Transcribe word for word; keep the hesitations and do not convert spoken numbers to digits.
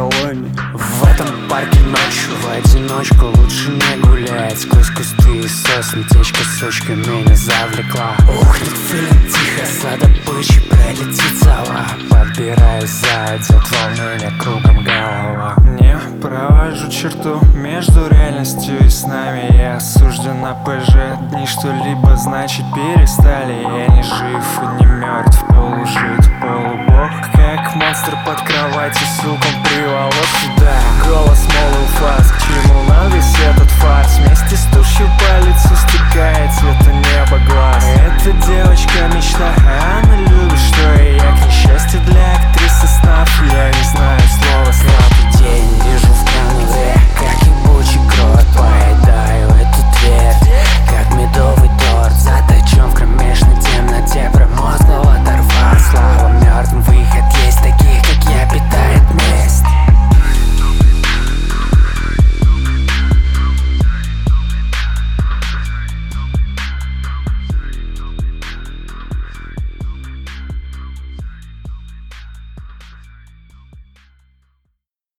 колонне. В этом парке ночью в одиночку лучше не гулять. Сквозь кусты и сосны течка сучка меня завлекла. Ухнет филин тихо, за добычей пролетит сова. Подбираюсь сзади, от волнения кругом голова. Не провожу черту между реальностью и снами. Я осужден на ПЖ, дни что-либо значит перестали. Я не жив и не мертв, полужит, полубог. Как монстр под кроватью, силком приволок сюда.